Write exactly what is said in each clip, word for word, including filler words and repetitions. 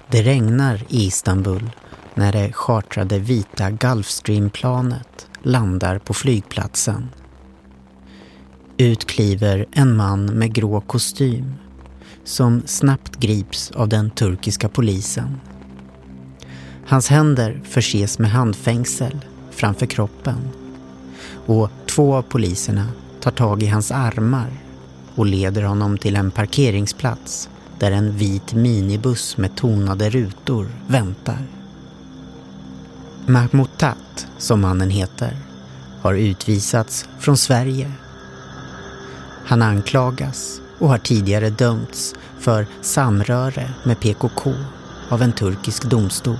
Det regnar i Istanbul när det chartrade vita Gulfstream-planet landar på flygplatsen. Ut kliver en man med grå kostym som snabbt grips av den turkiska polisen. Hans händer förses med handfängsel framför kroppen och två av poliserna tar tag i hans armar och leder honom till en parkeringsplats där en vit minibuss med tonade rutor väntar. Mahmoud Tat, som mannen heter, har utvisats från Sverige. Han anklagas och har tidigare dömts för samröre med P K K av en turkisk domstol.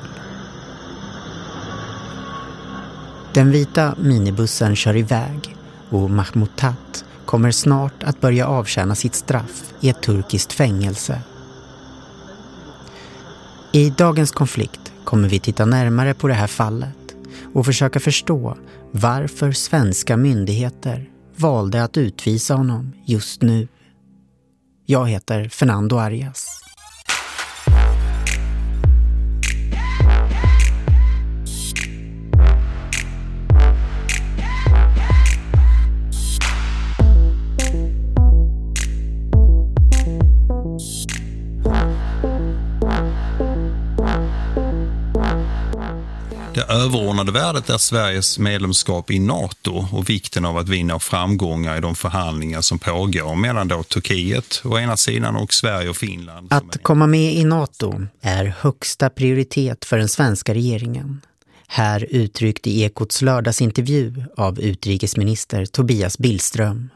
Den vita minibussen kör iväg och Mahmoud Tat kommer snart att börja avtjäna sitt straff i ett turkiskt fängelse. I dagens konflikt kommer vi titta närmare på det här fallet och försöka förstå varför svenska myndigheter valde att utvisa honom just nu. Jag heter Fernando Arias. Det överordnade värdet är Sveriges medlemskap i NATO och vikten av att vinna framgångar i de förhandlingar som pågår mellan då Turkiet å ena sidan och Sverige och Finland. Att komma med i NATO är högsta prioritet för den svenska regeringen. Här uttryckte Ekots lördagsintervju av utrikesminister Tobias Billström.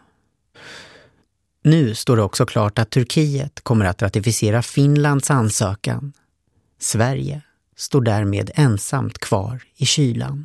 Nu står det också klart att Turkiet kommer att ratificera Finlands ansökan. Sverige står därmed ensamt kvar i kylan.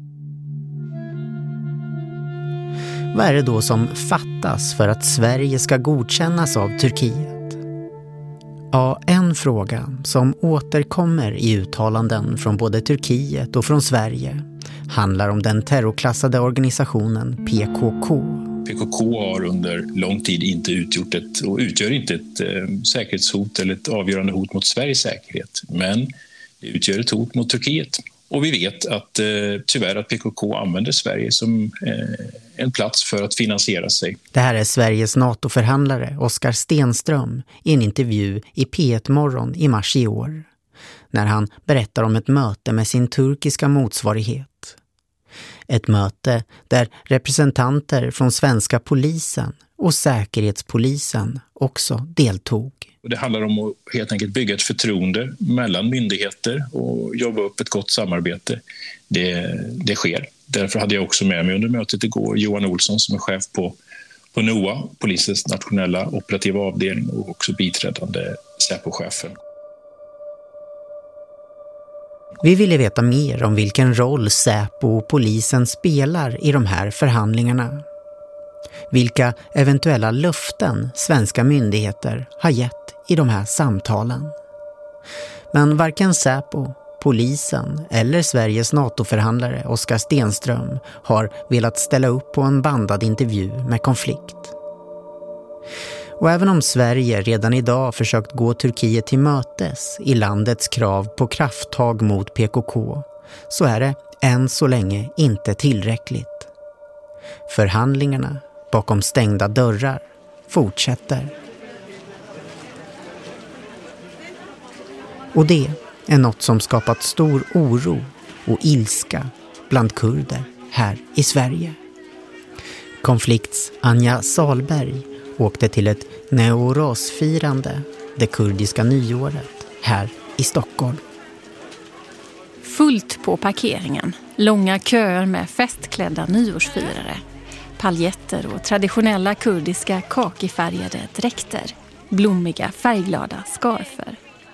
Vad är det då som fattas för att Sverige ska godkännas av Turkiet? Ja, en fråga som återkommer i uttalanden från både Turkiet och från Sverige handlar om den terrorklassade organisationen P K K. P K K har under lång tid inte utgjort ett och utgör inte ett eh, säkerhetshot eller ett avgörande hot mot Sveriges säkerhet, men det utgör ett hot mot Turkiet. Och vi vet att eh, tyvärr att P K K använder Sverige som eh, en plats för att finansiera sig. Det här är Sveriges NATO-förhandlare Oskar Stenström i en intervju i P ett Morgon i mars i år. När han berättar om ett möte med sin turkiska motsvarighet. Ett möte där representanter från svenska polisen och säkerhetspolisen också deltog. Det handlar om att helt enkelt bygga ett förtroende mellan myndigheter och jobba upp ett gott samarbete. Det, det sker. Därför hade jag också med mig under mötet igår Johan Olsson som är chef på, på N O A, polisens nationella operativa avdelning, och också biträdande Säpo-chefen. Vi ville veta mer om vilken roll Säpo och polisen spelar i de här förhandlingarna. Vilka eventuella löften svenska myndigheter har gett i de här samtalen. Men varken Säpo, polisen eller Sveriges NATO-förhandlare Oskar Stenström har velat ställa upp på en bandad intervju med konflikt. Och även om Sverige redan idag försökt gå Turkiet till mötes i landets krav på krafttag mot P K K, så är det än så länge inte tillräckligt. Förhandlingarna bakom stängda dörrar fortsätter. Och det är något som skapat stor oro och ilska bland kurder här i Sverige. Konflikts Anja Salberg åkte till ett Newroz-firande, det kurdiska nyåret, här i Stockholm. Fullt på parkeringen, långa köer med festklädda nyårsfirare, paljetter och traditionella kurdiska kakifärgade dräkter, blommiga färgglada skarfer.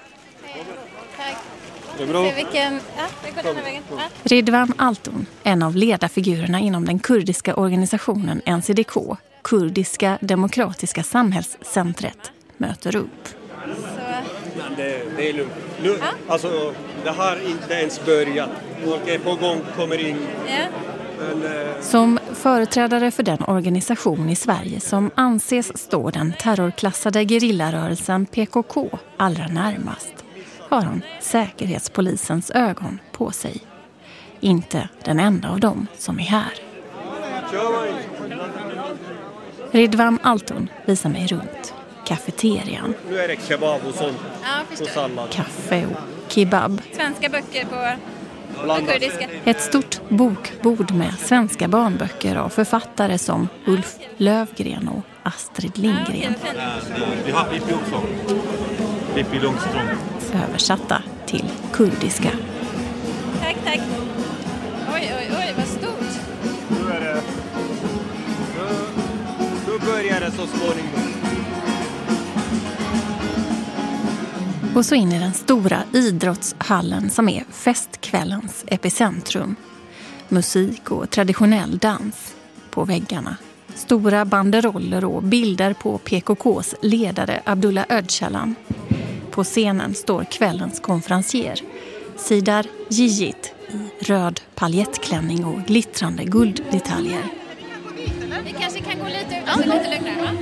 Det är bra. Vilken, ja, vi går den här vägen. Ja. Ridvan Altun, en av ledarfigurerna inom den kurdiska organisationen N C D K, Kurdiska demokratiska samhällscentret, möter upp. Så. Men det, det är lugnt. Nu, ja? Alltså, det har inte ens börjat. Folk är på gång, kommer in. Ja. Men, eh... Som företrädare för den organisation i Sverige som anses stå den terrorklassade gerillarörelsen P K K allra närmast, har han säkerhetspolisens ögon på sig. Inte den enda av dem som är här. Ridvan Altun visar mig runt kafeterian. Nu är det kebab och sånt. Ja, och sallad. Kaffe och kebab. Svenska böcker på, på kurdiska. Ett stort bokbord med svenska barnböcker av författare som Ulf Lövgren och Astrid Lindgren. Vi har Pippi också. Pippi Långstrump. Översatta till kurdiska. Tack, tack. Oj, oj, oj, vad stort. Nu är det... Nu, nu börjar det så småningom. Och så in i den stora idrottshallen som är festkvällens epicentrum. Musik och traditionell dans på väggarna. Stora banderoller och bilder på P K K:s ledare Abdullah Öcalan. På scenen står kvällens konferencier, Sidar Yigit i röd paljettklänning och glittrande gulddetaljer. Vi kanske kan gå lite ut och så lite lugnare, va?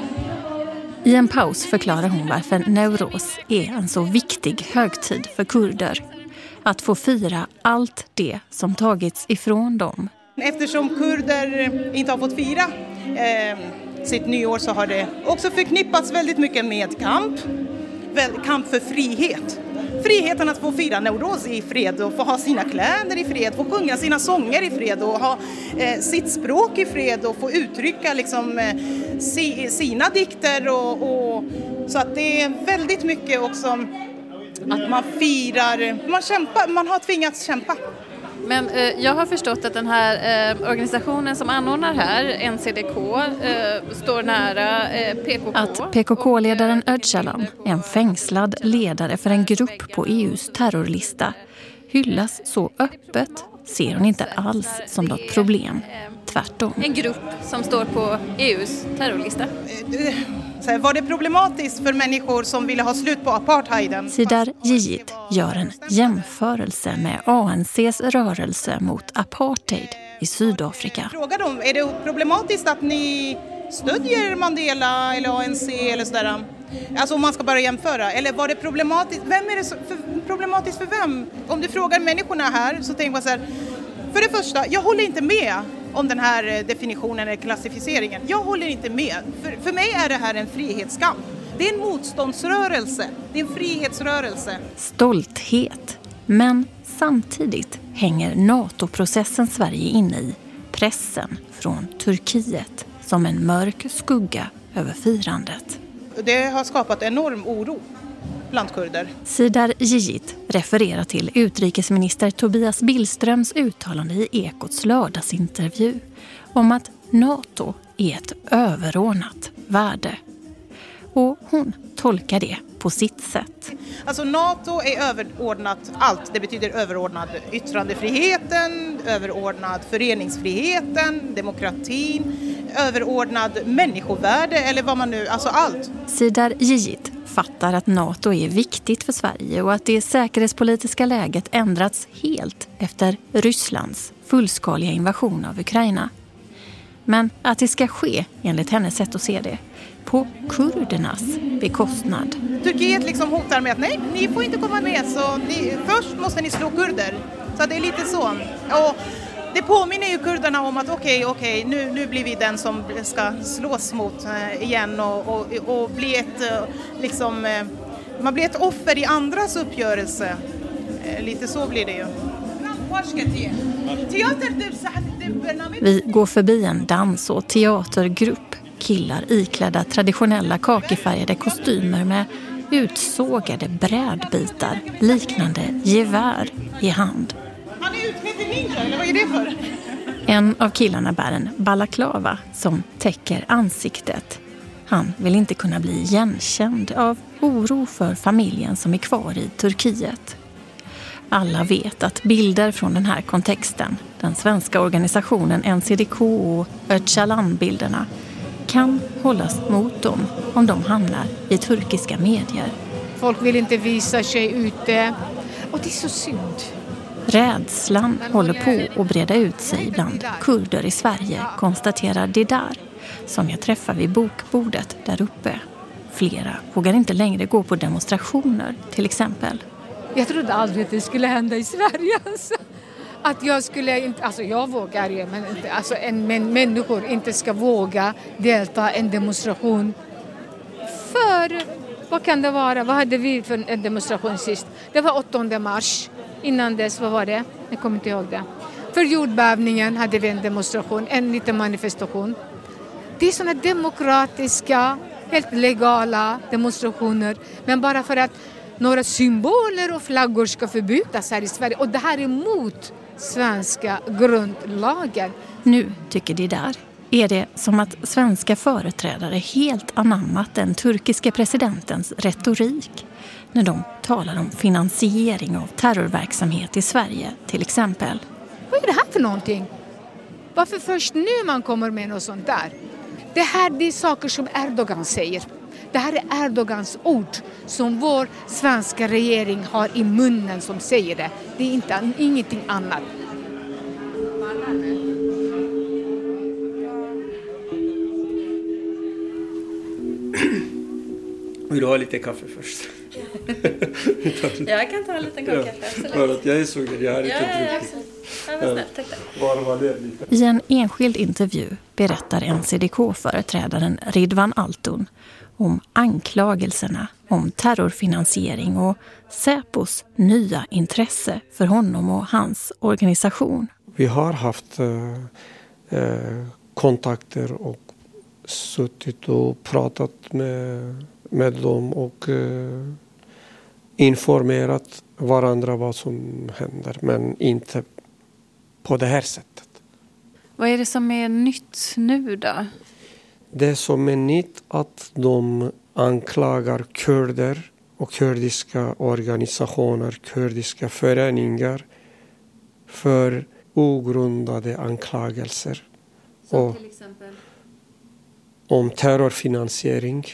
I en paus förklarar hon varför Newroz är en så viktig högtid för kurder. Att få fira allt det som tagits ifrån dem. Eftersom kurder inte har fått fira eh, sitt nyår så har det också förknippats väldigt mycket med kamp. Väl, kamp för frihet. Friheten att få fira Newroz i fred och få ha sina kläder i fred, få sjunga sina sånger i fred och ha eh, sitt språk i fred och få uttrycka liksom, eh, si, sina dikter. Och, och, så att det är väldigt mycket också att man firar, man, kämpar, man har tvingats kämpa. Men eh, jag har förstått att den här eh, organisationen som anordnar här, N C D K, eh, står nära eh, P K K. Att P K K-ledaren Öcalan, en fängslad ledare för en grupp på E U:s terrorlista, hyllas så öppet ser hon inte alls som något problem. Tvärtom. En grupp som står på E U:s terrorlista. Så var det problematiskt för människor som ville ha slut på apartheiden? Sidar Yigit gör en jämförelse med A N C:s rörelse mot apartheid i Sydafrika. Fråga dem, är det problematiskt att ni stödjer Mandela eller A N C eller sådär? Alltså om man ska bara jämföra. Eller var det problematiskt? Vem är det så, för, problematiskt för vem? Om du frågar människorna här så tänker man så här. För det första, jag håller inte med om den här definitionen eller klassificeringen. Jag håller inte med. För, för mig är det här en frihetskamp. Det är en motståndsrörelse. Det är en frihetsrörelse. Stolthet. Men samtidigt hänger NATO-processen Sverige inne i. Pressen från Turkiet som en mörk skugga över firandet. Det har skapat enorm oro bland kurder. Sidar Yigit refererar till utrikesminister Tobias Billströms uttalande i Ekots lördagsintervju om att NATO är ett överordnat värde. Och hon tolkar det på sitt sätt. Alltså NATO är överordnat allt. Det betyder överordnad yttrandefriheten, överordnad föreningsfriheten, demokratin, överordnad människovärde eller vad man nu, alltså allt. Sidar Yigit fattar att NATO är viktigt för Sverige och att det säkerhetspolitiska läget ändrats helt efter Rysslands fullskaliga invasion av Ukraina. Men att det ska ske, enligt hennes sätt att se det, på kurdernas bekostnad. Turkiet liksom hotar med att nej, ni får inte komma med, så ni, först måste ni slå kurder. Så det är lite så. Och det påminner ju kurderna om att okej, okay, okej, okay, nu, nu blir vi den som ska slås mot äh, igen och, och, och bli ett, äh, liksom, äh, man blir ett offer i andras uppgörelse. Äh, lite så blir det ju. Vi går förbi en dans- och teatergrupp. Killar iklädda traditionella kakifärgade kostymer med utsågade brädbitar liknande gevär i hand. Han är utklädd till ninja, eller vad är det för? En av killarna bär en balaklava som täcker ansiktet. Han vill inte kunna bli igenkänd av oro för familjen som är kvar i Turkiet. Alla vet att bilder från den här kontexten, den svenska organisationen N C D K och Öcalan-bilderna, kan hållas mot dem om de hamnar i turkiska medier. Folk vill inte visa sig ute och det är så synd. Rädslan håller på att breda ut sig bland kurder i Sverige, konstaterar Didar, som jag träffar vid bokbordet där uppe. Flera vågar inte längre gå på demonstrationer, till exempel. Jag trodde aldrig att det skulle hända i Sverige. Alltså. Att jag skulle inte, alltså jag vågar ju, men inte, alltså en, men människor inte ska våga delta i en demonstration. För, vad kan det vara? Vad hade vi för en demonstration sist? Det var åttonde mars. Innan dess, vad var det? Jag kommer inte ihåg det. För jordbävningen hade vi en demonstration, en liten manifestation. Det är sådana demokratiska, helt legala demonstrationer. Men bara för att några symboler och flaggor ska förbjudas här i Sverige. Och det här är emot svenska grundlagen. Nu, tycker de där, är det som att svenska företrädare helt anammat den turkiske presidentens retorik när de talar om finansiering av terrorverksamhet i Sverige till exempel. Vad är det här för någonting? Varför först nu man kommer med något sånt där? Det här det är saker som Erdogan säger. Det här är Erdogans ord som vår svenska regering har i munnen som säger det. Det är inte, ingenting annat. Vill du ha lite kaffe först? Jag kan ta en liten kopp kaffe. För att jag är sugen, jag har inte ja, druckit. Ja, vad snällt, tack, tack. Bara var det lite. I en enskild intervju berättar N C D K-företrädaren Ridvan Altun om anklagelserna om terrorfinansiering och Säpos nya intresse för honom och hans organisation. Vi har haft eh, eh, kontakter och suttit och pratat med, med dem och eh, informerat varandra vad som händer, men inte på det här sättet. Vad är det som är nytt nu då? Det som är nytt att de anklagar kurder och kurdiska organisationer, kurdiska föreningar för ogrundade anklagelser. Som och till exempel? Om terrorfinansiering,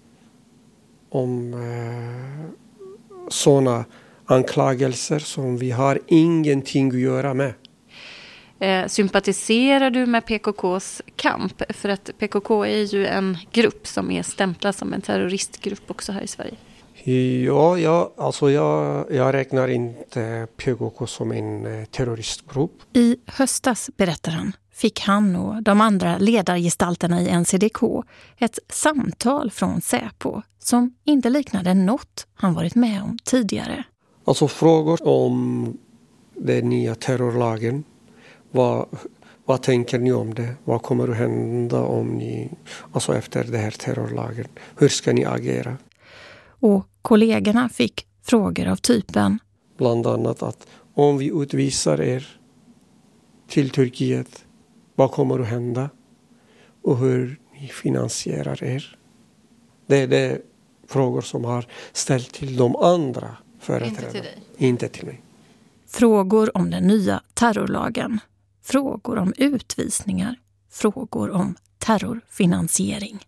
om eh, sådana anklagelser som vi har ingenting att göra med. Eh, sympatiserar du med P K K:s kamp? För att P K K är ju en grupp som är stämplad som en terroristgrupp också här i Sverige. Ja, ja alltså jag, jag räknar inte P K K som en terroristgrupp. I höstas, berättar han, fick han och de andra ledargestalterna i N C D K ett samtal från Säpo som inte liknade något han varit med om tidigare. Alltså frågor om den nya terrorlagen. Vad, vad tänker ni om det? Vad kommer att hända om ni, alltså efter den här terrorlagen? Hur ska ni agera? Och kollegorna fick frågor av typen. Bland annat att om vi utvisar er till Turkiet, vad kommer att hända? Och hur ni finansierar er? Det är det frågor som har ställt till de andra företrädarna. Inte till dig? Inte till mig. Frågor om den nya terrorlagen. Frågor om utvisningar. Frågor om terrorfinansiering.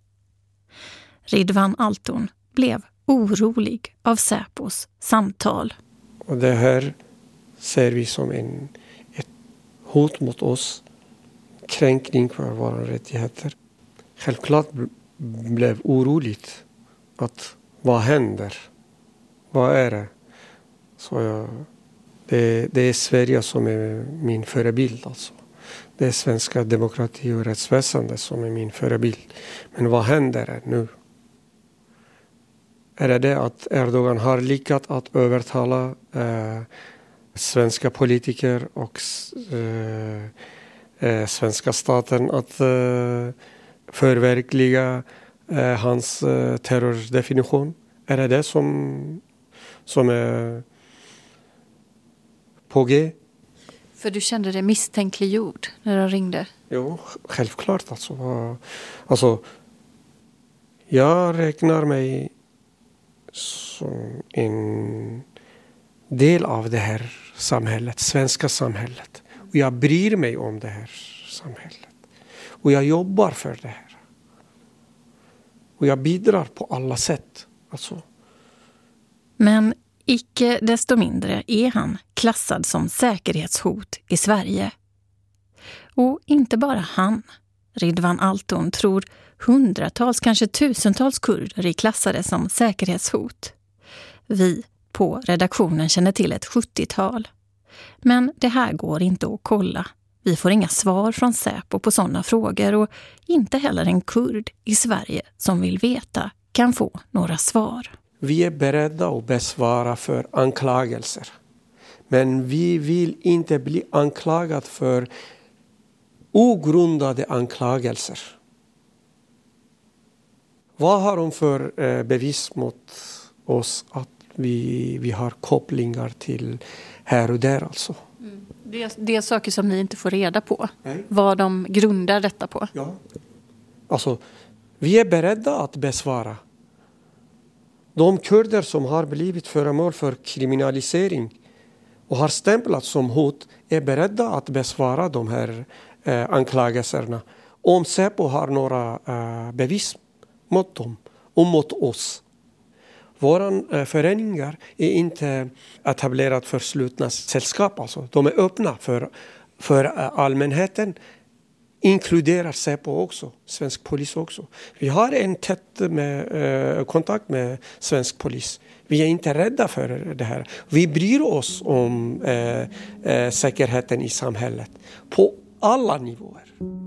Ridvan Altun blev orolig av Säpos samtal. Och det här ser vi som en, ett hot mot oss. Kränkning för våra rättigheter. Självklart blev oroligt att vad händer? Vad är det? Så jag, det, det är Sverige som är min förebild. Alltså. Det är svenska demokrati och rättsväsende som är min förebild. Men vad händer nu? Är det det att Erdogan har lyckats att övertala eh, svenska politiker och eh, eh, svenska staten att eh, förverkliga eh, hans eh, terrordefinition? Är det det som, som är på G? För du kände dig misstänkliggjord när de ringde? Jo, självklart. Alltså, alltså, jag räknar mig som en del av det här samhället, svenska samhället. Och jag bryr mig om det här samhället. Och jag jobbar för det här. Och jag bidrar på alla sätt. Alltså. Men icke desto mindre är han klassad som säkerhetshot i Sverige. Och inte bara han. Ridvan Altun tror hundratals, kanske tusentals kurder är klassade som säkerhetshot. Vi på redaktionen känner till ett sjuttiotal. Men det här går inte att kolla. Vi får inga svar från Säpo på sådana frågor och inte heller en kurd i Sverige som vill veta kan få några svar. Vi är beredda att besvara för anklagelser. Men vi vill inte bli anklagade för ogrundade anklagelser. Vad har de för bevis mot oss att vi, vi har kopplingar till här och där alltså? Mm. Det, är, det är saker som ni inte får reda på. Nej. Vad de grundar detta på. Ja. Alltså, vi är beredda att besvara. De kurder som har blivit föremål för kriminalisering och har stämplats som hot är beredda att besvara de här eh, anklagelserna. Om Säpo har några eh, bevis mot dem och mot oss. Våra eh, föreningar är inte etablerade för slutna sällskap. Alltså. De är öppna för, för eh, allmänheten. Inkluderar Säpo också, svensk polis också. Vi har en tätt med, eh, kontakt med svensk polis. Vi är inte rädda för det här. Vi bryr oss om eh, eh, säkerheten i samhället på alla nivåer.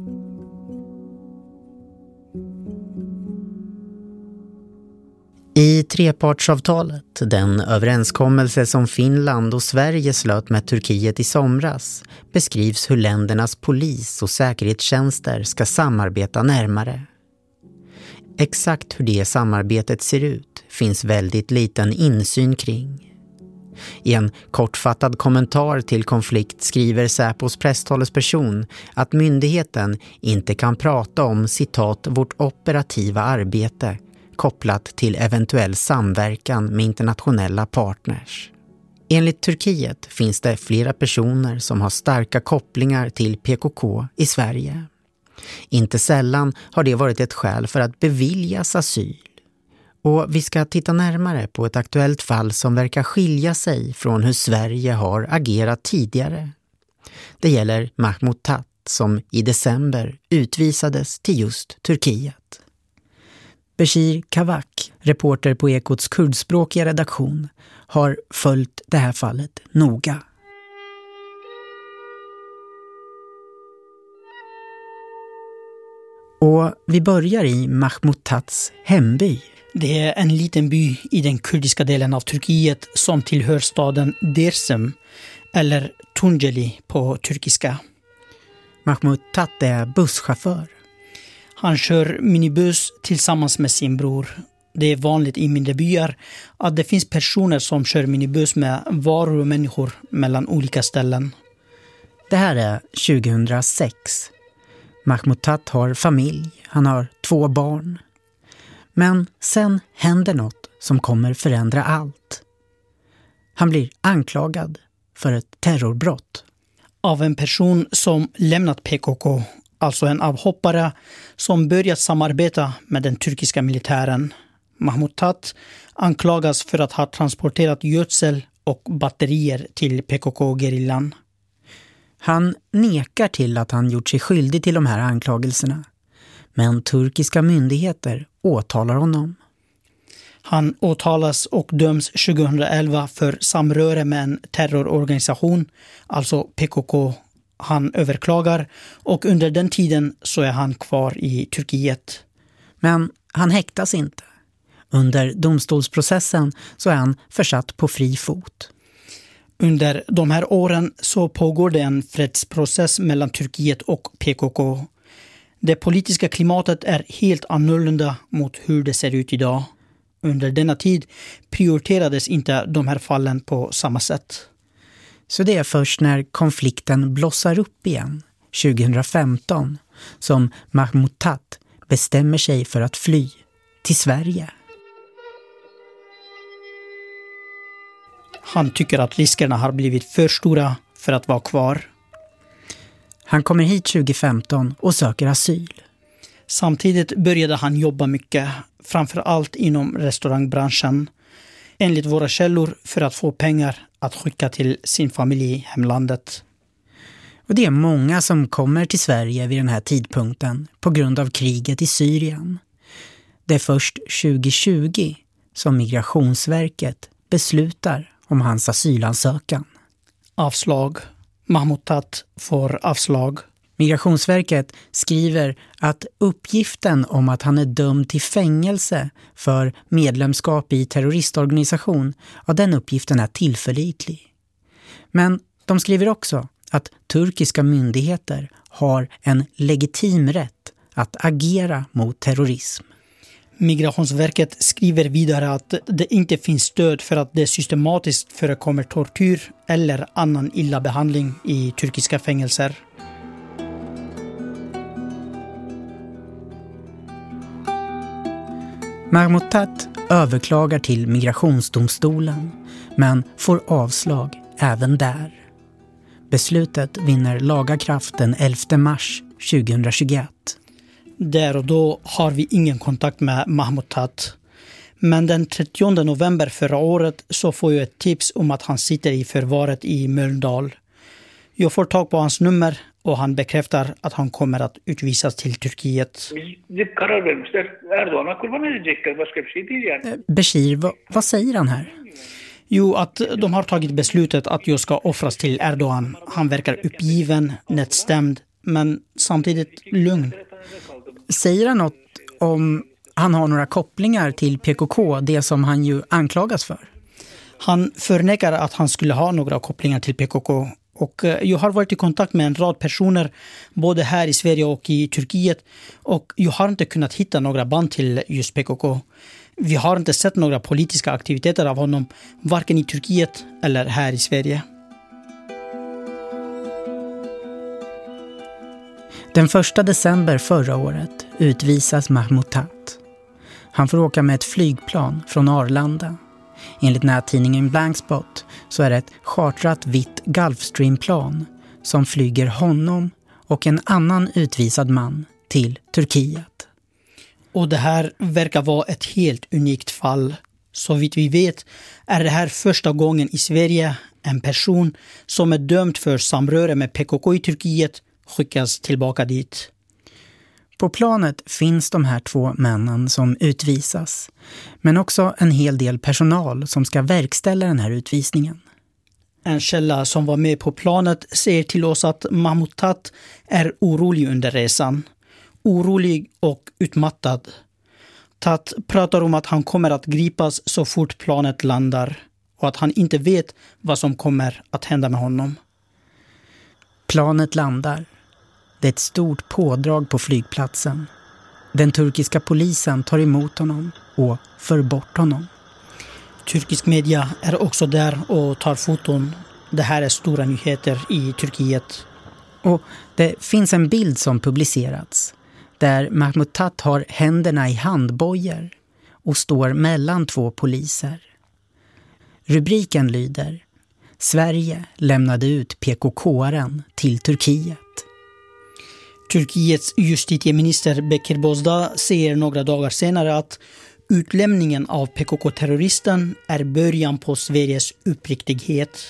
I trepartsavtalet, den överenskommelse som Finland och Sverige slöt med Turkiet i somras, beskrivs hur ländernas polis- och säkerhetstjänster ska samarbeta närmare. Exakt hur det samarbetet ser ut finns väldigt liten insyn kring. I en kortfattad kommentar till konflikt skriver Säpos presstalesperson att myndigheten inte kan prata om citat vårt operativa arbete kopplat till eventuell samverkan med internationella partners. Enligt Turkiet finns det flera personer som har starka kopplingar till P K K i Sverige. Inte sällan har det varit ett skäl för att beviljas asyl. Och vi ska titta närmare på ett aktuellt fall som verkar skilja sig från hur Sverige har agerat tidigare. Det gäller Mahmoud Tat som i december utvisades till just Turkiet. Beshir Kavak, reporter på Ekots kurdspråkiga redaktion, har följt det här fallet noga. Och vi börjar i Mahmoud Tats hemby. Det är en liten by i den kurdiska delen av Turkiet som tillhör staden Dersim, eller Tunceli på turkiska. Mahmoud Tat är busschaufför. Han kör minibuss tillsammans med sin bror. Det är vanligt i mindre byar att det finns personer som kör minibuss med varor och människor mellan olika ställen. Det här är tjugohundrasex. Mahmoud Tat har familj, han har två barn. Men sen händer något som kommer förändra allt. Han blir anklagad för ett terrorbrott. Av en person som lämnat P K K, alltså en avhoppare som börjat samarbeta med den turkiska militären. Mahmoud Tat anklagas för att ha transporterat gödsel och batterier till P K K-gerillan. Han nekar till att han gjort sig skyldig till de här anklagelserna. Men turkiska myndigheter åtalar honom. Han åtalas och döms tjugohundraelva för samröre med en terrororganisation, alltså P K K. Han överklagar och under den tiden så är han kvar i Turkiet. Men han häktas inte. Under domstolsprocessen så är han försatt på fri fot. Under de här åren så pågår det en fredsprocess mellan Turkiet och P K K. Det politiska klimatet är helt annorlunda mot hur det ser ut idag. Under denna tid prioriterades inte de här fallen på samma sätt. Så det är först när konflikten blossar upp igen, tjugohundrafemton, som Mahmoud Tat bestämmer sig för att fly till Sverige. Han tycker att riskerna har blivit för stora för att vara kvar. Han kommer hit tjugofemton och söker asyl. Samtidigt började han jobba mycket, framförallt inom restaurangbranschen. Enligt våra källor för att få pengar att skicka till sin familj i hemlandet. Och det är många som kommer till Sverige vid den här tidpunkten på grund av kriget i Syrien. Det är först tjugo tjugo som Migrationsverket beslutar om hans asylansökan. Avslag. Mahmoud Tat får avslag. Migrationsverket skriver att uppgiften om att han är dömd till fängelse för medlemskap i terroristorganisation, ja, den uppgiften är tillförlitlig. Men de skriver också att turkiska myndigheter har en legitim rätt att agera mot terrorism. Migrationsverket skriver vidare att det inte finns stöd för att det systematiskt förekommer tortyr eller annan illa behandling i turkiska fängelser. Mahmoud Tat överklagar till migrationsdomstolen men får avslag även där. Beslutet vinner laga kraft den elfte mars tjugohundratjugoett. Där och då har vi ingen kontakt med Mahmoud Tat. Men den trettionde november förra året så får jag ett tips om att han sitter i förvaret i Mölndal. Jag får tag på hans nummer och han bekräftar att han kommer att utvisas till Turkiet. Bashir, vad, vad säger han här? Jo, att de har tagit beslutet att jag ska offras till Erdogan. Han verkar uppgiven, nedstämd, men samtidigt lugn. Säger han något om han har några kopplingar till P K K, det som han ju anklagas för? Han förnekar att han skulle ha några kopplingar till P K K. Och jag har varit i kontakt med en rad personer både här i Sverige och i Turkiet. Och jag har inte kunnat hitta några band till just P K K. Vi har inte sett några politiska aktiviteter av honom, varken i Turkiet eller här i Sverige. Den första december förra året utvisas Mahmoud Tat. Han får åka med ett flygplan från Arlanda. Enligt nättidningen Blankspot så är det ett chartrat vitt Gulfstream-plan som flyger honom och en annan utvisad man till Turkiet. Och det här verkar vara ett helt unikt fall. Så vitt vi vet är det här första gången i Sverige en person som är dömd för samröre med P K K i Turkiet skickas tillbaka dit. På planet finns de här två männen som utvisas, men också en hel del personal som ska verkställa den här utvisningen. En källa som var med på planet säger till oss att Mahmoud Tat är orolig under resan. Orolig och utmattad. Tat pratar om att han kommer att gripas så fort planet landar och att han inte vet vad som kommer att hända med honom. Planet landar. Det är ett stort pådrag på flygplatsen. Den turkiska polisen tar emot honom och för bort honom. Turkisk media är också där och tar foton. Det här är stora nyheter i Turkiet. Och det finns en bild som publicerats där Mahmoud Tat har händerna i handbojor och står mellan två poliser. Rubriken lyder: Sverige lämnade ut P K K-aren till Turkiet. Turkiets justitieminister Bekir Bozdağ säger några dagar senare att utlämningen av P K K-terroristen är början på Sveriges uppriktighet.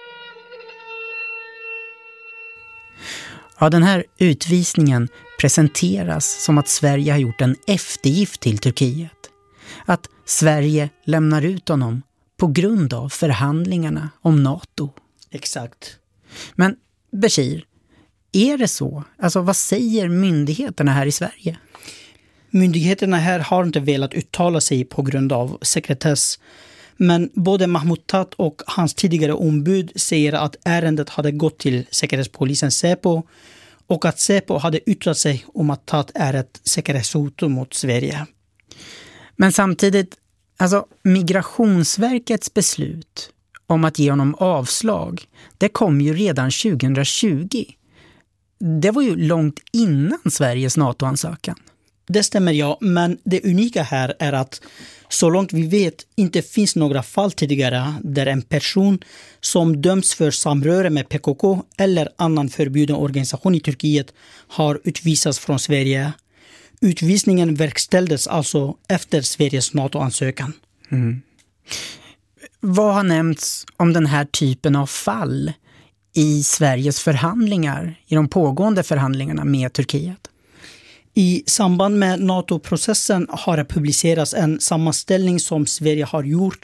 Ja, den här utvisningen presenteras som att Sverige har gjort en eftergift till Turkiet. Att Sverige lämnar ut honom på grund av förhandlingarna om NATO. Exakt. Men Bashir, är det så? Alltså, vad säger myndigheterna här i Sverige? Myndigheterna här har inte velat uttala sig på grund av sekretess. Men både Mahmoud Tat och hans tidigare ombud säger att ärendet hade gått till säkerhetspolisen Säpo och att Säpo hade yttrat sig om att Tat är ett säkerhetshot mot Sverige. Men samtidigt, alltså Migrationsverkets beslut om att ge honom avslag, det kom ju redan tjugohundratjugo. Det var ju långt innan Sveriges NATO-ansökan. Det stämmer, ja, men det unika här är att så långt vi vet inte finns några fall tidigare där en person som döms för samröre med P K K eller annan förbjuden organisation i Turkiet har utvisats från Sverige. Utvisningen verkställdes alltså efter Sveriges NATO-ansökan. Mm. Vad har nämnts om den här typen av fall i Sveriges förhandlingar, i de pågående förhandlingarna med Turkiet? I samband med NATO-processen har det publicerats en sammanställning som Sverige har gjort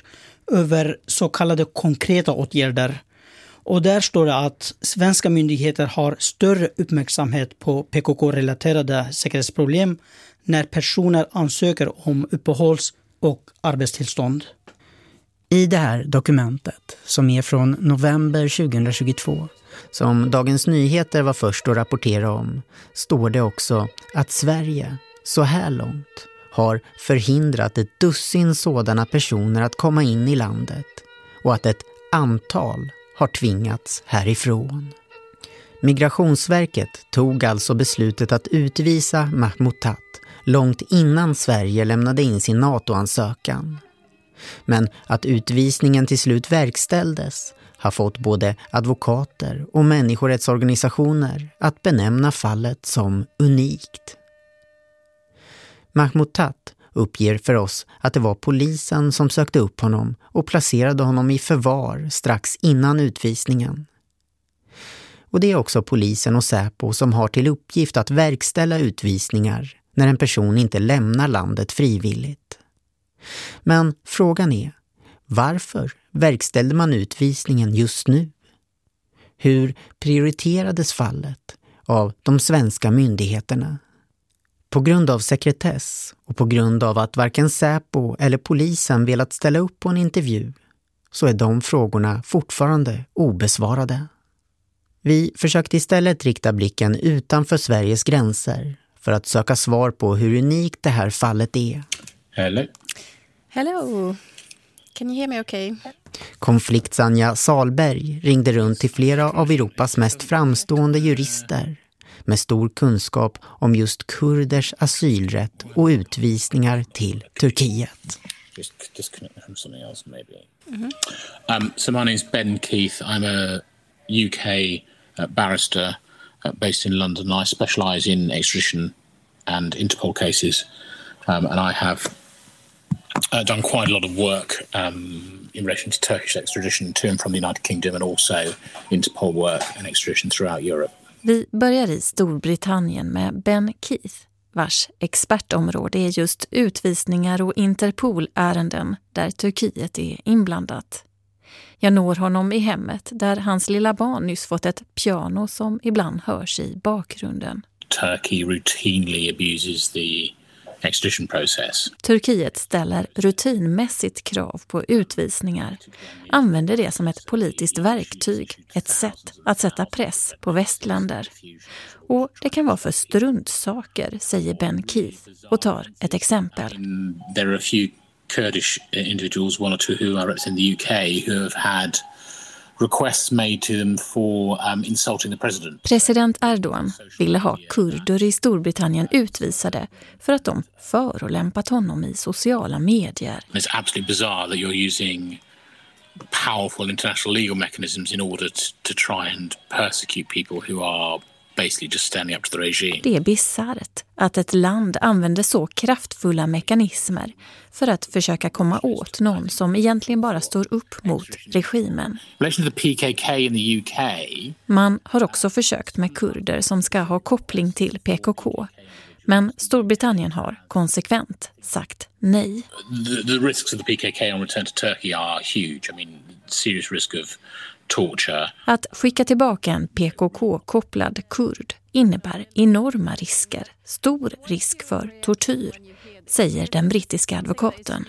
över så kallade konkreta åtgärder. Och där står det att svenska myndigheter har större uppmärksamhet på P K K-relaterade säkerhetsproblem när personer ansöker om uppehålls- och arbetstillstånd. I det här dokumentet, som är från november tjugohundratjugotvå, som Dagens Nyheter var först att rapportera om, står det också att Sverige så här långt har förhindrat ett dussin sådana personer att komma in i landet och att ett antal har tvingats härifrån. Migrationsverket tog alltså beslutet att utvisa Mahmoud Tat långt innan Sverige lämnade in sin NATO-ansökan. Men att utvisningen till slut verkställdes har fått både advokater och människorättsorganisationer att benämna fallet som unikt. Mahmoud Tat uppger för oss att det var polisen som sökte upp honom och placerade honom i förvar strax innan utvisningen. Och det är också polisen och Säpo som har till uppgift att verkställa utvisningar när en person inte lämnar landet frivilligt. Men frågan är, varför verkställde man utvisningen just nu? Hur prioriterades fallet av de svenska myndigheterna? På grund av sekretess och på grund av att varken Säpo eller polisen velat ställa upp på en intervju så är de frågorna fortfarande obesvarade. Vi försökte istället rikta blicken utanför Sveriges gränser för att söka svar på hur unikt det här fallet är. Hello. Hello. Can you hear me okay? Konfliktsanja Salberg ringde runt till flera av Europas mest framstående jurister med stor kunskap om just kurders asylrätt och utvisningar till Turkiet. Just disconnect from something else maybe. Mm-hmm. Um, so my name's Ben Keith. I'm a U K uh, barrister uh, based in London. I specialise in extradition and Interpol cases, um, and I have uh, done quite a lot of work um, in relation to Turkish extradition to and from the United Kingdom, and also Interpol work and extradition throughout Europe. Vi börjar i Storbritannien med Ben Keith, vars expertområde är just utvisningar och Interpol-ärenden där Turkiet är inblandat. Jag når honom i hemmet där hans lilla barn nyss fått ett piano som ibland hörs i bakgrunden. Turkey routinely abuses the extradition process. Turkiet ställer rutinmässigt krav på utvisningar, använder det som ett politiskt verktyg, ett sätt att sätta press på västländer. Och det kan vara för struntsaker, säger Ben Keith och tar ett exempel. There are a few Kurdish individuals, one or two who are representing the U K, who have had requests made to them for um, insulting the president. President Erdogan ville ha kurder i Storbritannien utvisade för att de förolämpat honom i sociala medier. It's absolutely bizarre that you're using powerful international legal mechanisms in order to, to try and persecute people who are basically just standing up to the regime. Det är bisarrt att ett land använder så kraftfulla mekanismer för att försöka komma åt någon som egentligen bara står upp mot regimen. Relation to the P K K in the U K. Man har också försökt med kurder som ska ha koppling till P K K. Men Storbritannien har konsekvent sagt nej. The, the risks of the P K K on return to Turkey are huge. I mean, serious risk of torture. Att skicka tillbaka en P K K-kopplad kurd innebär enorma risker, stor risk för tortyr, säger den brittiska advokaten.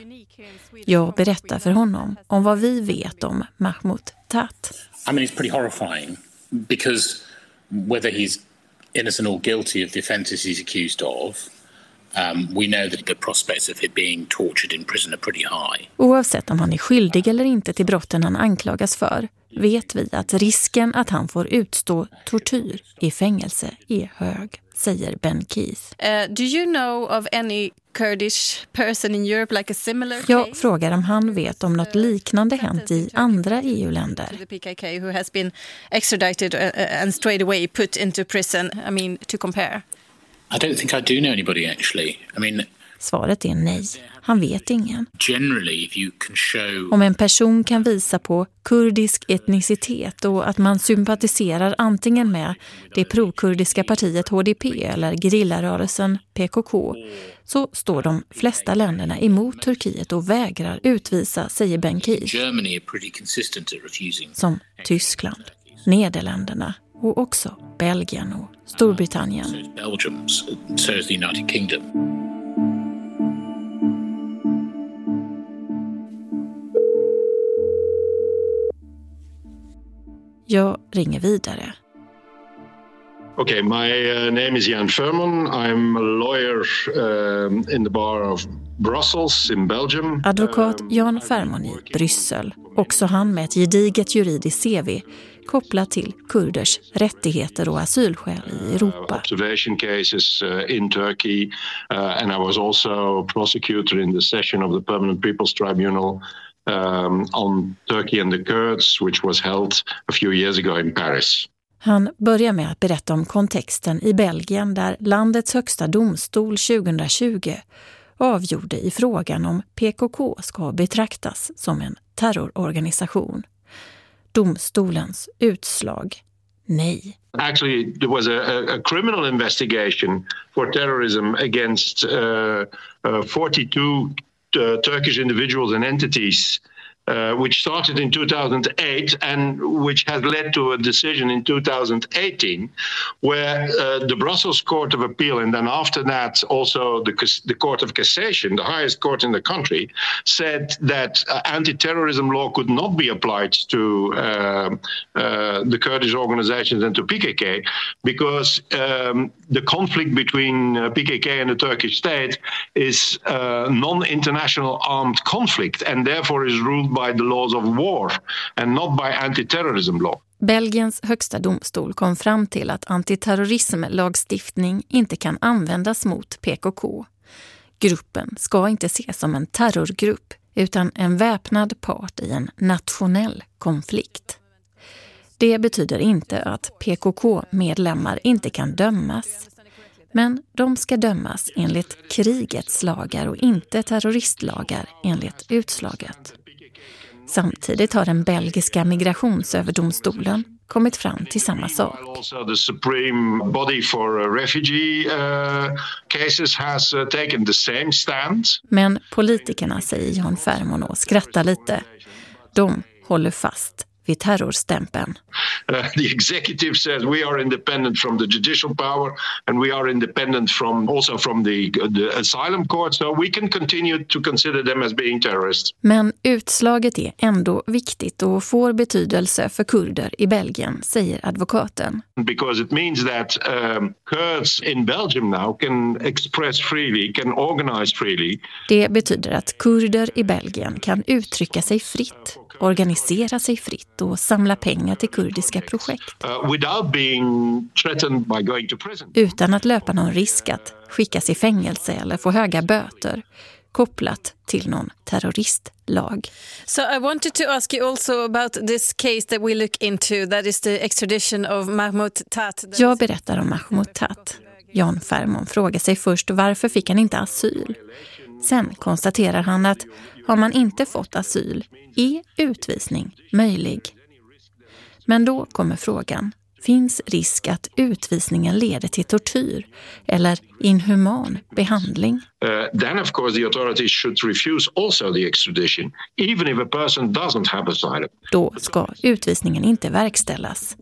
Jag berättar för honom om vad vi vet om Mahmoud Tat. I mean, it's pretty horrifying because whether he's innocent or guilty of the offences he's accused of, Um, we know that the prospects of him being tortured in prison are pretty high. Oavsett om han är skyldig eller inte till brotten han anklagas för, vet vi att risken att han får utstå tortyr i fängelse är hög, säger Ben Keith. Uh, do you know of any Kurdish person in Europe like a similar case? Jag frågar om han vet om något liknande hänt i andra E U-länder. The P K K who has been extradited uh, and straight away put into prison, I mean, to compare. I don't think I do know anybody actually. I mean, Svaret är nej. Han vet ingen. Om en person kan visa på kurdisk etnicitet och att man sympatiserar antingen med det prokurdiska partiet H D P eller gerillarörelsen P K K, så står de flesta länderna emot Turkiet och vägrar utvisa, säger Ben Keith. Som Tyskland, Nederländerna och också Belgien och Storbritannien. Jag ringer vidare. Okay, my uh, name is Jan Ferman. I'm a lawyer uh, in the bar of Brussels in Belgium. Advokat Jan Ferman i Bryssel. Också han med ett gediget juridiskt C V kopplat till kurders rättigheter och asylskäl i Europa. Uh, observation cases uh, in Turkey uh, and I was also prosecutor in the session of the Permanent People's Tribunal um, on Turkey and the Kurds, which was held a few years ago in Paris. Han börjar med att berätta om kontexten i Belgien där landets högsta domstol tjugohundratjugo avgjorde i frågan om P K K ska betraktas som en terrororganisation. Domstolens utslag: nej. Actually, there was a, a criminal investigation for terrorism against uh, uh, forty-two uh, Turkish individuals and entities Uh, which started in two thousand eight and which has led to a decision in two thousand eighteen where uh, the Brussels Court of Appeal and then after that also the, the Court of Cassation, the highest court in the country, said that uh, anti-terrorism law could not be applied to uh, uh, the Kurdish organizations and to P K K because um, the conflict between uh, P K K and the Turkish state is a non-international armed conflict and therefore is ruled by the laws of war and not by anti-terrorism law. Belgiens högsta domstol kom fram till att antiterrorismlagstiftning inte kan användas mot P K K. Gruppen ska inte ses som en terrorgrupp utan en väpnad part i en nationell konflikt. Det betyder inte att P K K-medlemmar inte kan dömas. Men de ska dömas enligt krigets lagar och inte terroristlagar enligt utslaget. Samtidigt har den belgiska migrationsöverdomstolen kommit fram till samma sak. Also the Supreme Body for Refugee uh, Cases has uh, taken the same stand. Men politikerna, säger Jan Ferman och skrattar lite. De håller fast vid terrorstämpeln. Uh, the executive says we are independent from the judicial power and we are independent from also from the, the asylum court, so we can continue to consider them as being terrorists. Men utslaget är ändå viktigt och får betydelse för kurder i Belgien, säger advokaten. Because it means that um, Kurds in Belgium now can express freely, can organize freely. Det betyder att kurder i Belgien kan uttrycka sig fritt, organisera sig fritt och samla pengar till kurdiska projekt. Uh, without being threatened by going to prison. Utan att löpa någon risk att skickas i fängelse eller få höga böter kopplat till någon terroristlag. So I wanted to ask you also about this case that we look into, that is the extradition of Mahmoud Tat. Jag berättar om Mahmoud Tat. Jan Ferman frågar sig först varför fick han inte asyl. Sen konstaterar han att har man inte fått asyl är utvisning möjlig. Men då kommer frågan, finns risk att utvisningen leder till tortyr eller inhuman behandling? Uh, then of course the authorities should refuse also the extradition, even if a person doesn't have asylum. Då ska utvisningen inte verkställas.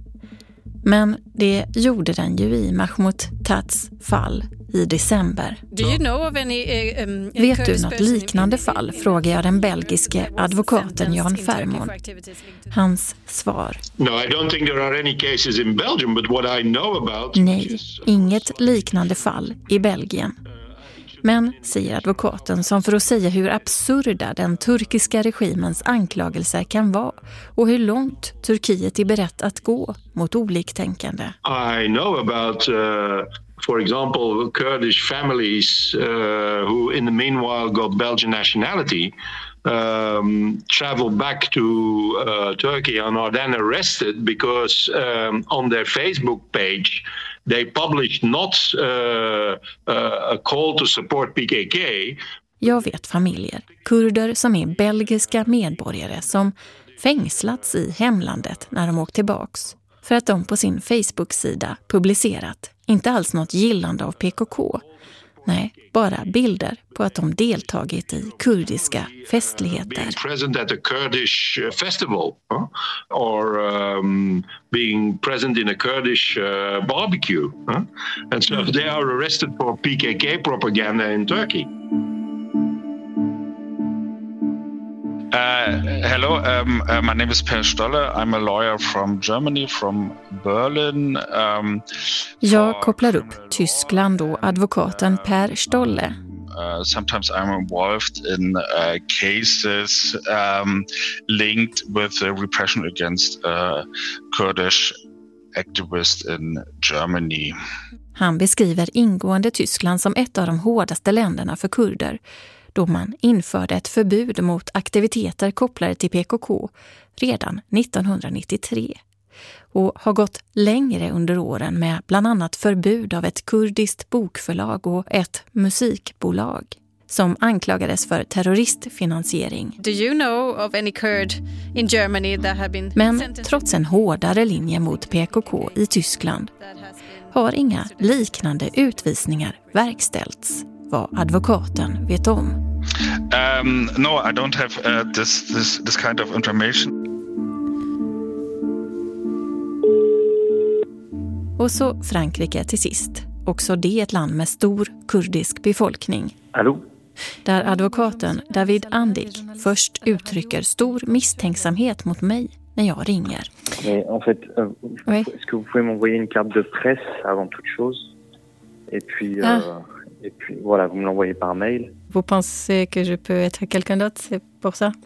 Men det gjorde den ju i Mahmoud Tats fall i december. Do you know of any, uh, um, Vet du något liknande fall? Frågar jag den belgiske advokaten Jan Ferman. Hans svar: No, I don't think there are any cases in Belgium, but what I know about... Nej, inget liknande fall i Belgien. Men, säger advokaten, som för att säga hur absurda den turkiska regimens anklagelser kan vara och hur långt Turkiet är berett att gå mot oliktänkande. I know about, uh, for example, Kurdish families uh, who in the meanwhile got Belgian nationality, um, traveled back to uh, Turkey and are then arrested because um, on their Facebook page they published not uh, uh, a call to support P K K. Jag vet familjer, kurder som är belgiska medborgare som fängslats i hemlandet när de åkt tillbaks för att de på sin Facebook-sida publicerat inte alls något gillande av P K K. Nej, bara bilder på att de deltagit i kurdiska festligheter. Being present at a Kurdish festival huh? or um, being present in a Kurdish uh, barbecue. Huh? And so mm. they are arrested for P K K propaganda in Turkey. Uh, hello, um, uh, my name is Per Stolle. I'm a lawyer from Germany, from Berlin. Um, Jag kopplar upp Tyskland och advokaten Per Stolle. Uh, sometimes I'm involved in uh, cases um, linked with the repression against uh, Kurdish activists in Germany. Han beskriver ingående Tyskland som ett av de hårdaste länderna för kurder, då man införde ett förbud mot aktiviteter kopplade till P K K redan nittonhundranittiotre och har gått längre under åren med bland annat förbud av ett kurdiskt bokförlag och ett musikbolag som anklagades för terroristfinansiering. Do you know of any Kurd in Germany that have been... Men trots en hårdare linje mot P K K i Tyskland har inga liknande utvisningar verkställts, vad advokaten vet om. Um, no, I don't have uh, this, this, this kind of information. Och så Frankrike till sist. Också det ett land med stor kurdisk befolkning. Allô? Där advokaten David Andik först uttrycker stor misstänksamhet mot mig när jag ringer. Mais en fait, euh, oui. Est-ce que vous pouvez m'envoyer une carte de presse avant toute chose? Et puis, ah. euh, et puis voilà, vous me l'envoyez par mail. Vous pensez que je peux être quelqu'un d'autre, c'est pour ça?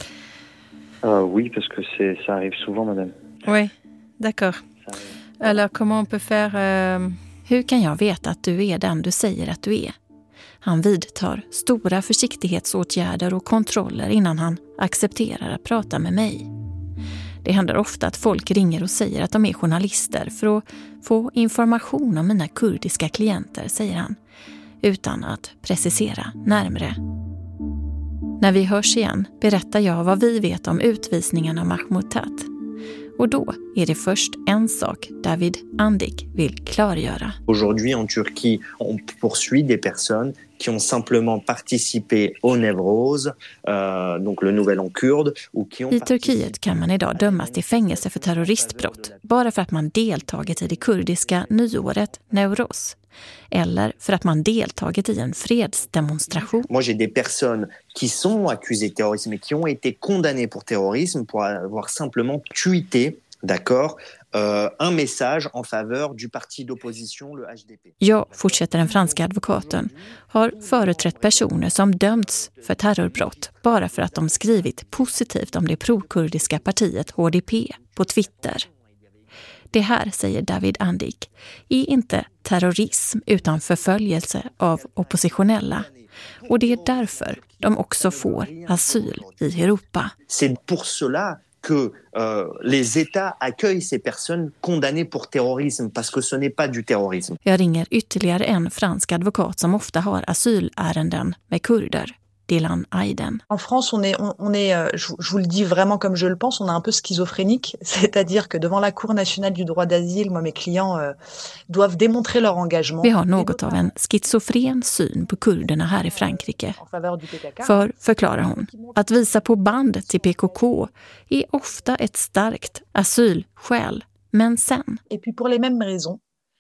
Euh, oui, parce que c'est, ça arrive souvent, madame. Oui, d'accord. Alors, comment on peut faire... Euh... Hur kan jag veta att du är den du säger att du är? Han vidtar stora försiktighetsåtgärder och kontroller innan han accepterar att prata med mig. Det händer ofta att folk ringer och säger att de är journalister för att få information om mina kurdiska klienter, säger han, utan att precisera närmare. När vi hörs igen berättar jag vad vi vet om utvisningen av Mahmoud Tat. Och då är det först en sak David Andik vill klargöra. Aujourd'hui en Turquie, on poursuit des personnes qui ont simplement participé au Newroz, euh, donc le nouvel an kurde. I Turkiet kan man idag dömas till fängelse för terroristbrott bara för att man deltagit i det kurdiska nyåret Newroz. Eller för att man deltagit i en fredsdemonstration. Moi j'ai des personnes qui sont accusées de terrorisme et qui ont été condamnées pour terrorisme pour avoir simplement tweeté, d'accord, euh, un message en faveur du parti d'opposition, le H D P. Jag, fortsätter den franska advokaten, har företrätt personer som dömts för terrorbrott bara för att de skrivit positivt om det prokurdiska partiet H D P på Twitter. Det här, säger David Andik, är inte terrorism utan förföljelse av oppositionella. Och det är därför de också får asyl i Europa. C'est pour cela que euh, les États accueillent ces personnes condamnées pour terrorisme parce que ce n'est pas du terrorisme. Jag ringer ytterligare en fransk advokat som ofta har asylärenden med kurder. Dylan Aiden. En France, on est, on, on est, je, je vous le dis vraiment comme je le pense, on est un peu schizophrénique, c'est-à-dire que devant la Cour nationale du droit d'asile, moi mes clients euh, doivent démontrer leur engagement. Vi har något av en schizofren syn på kurderna här i Frankrike. För, förklarar hon, att visa på band till P K K är ofta ett starkt asylskäl, men sen. Et puis pour les mêmes raisons.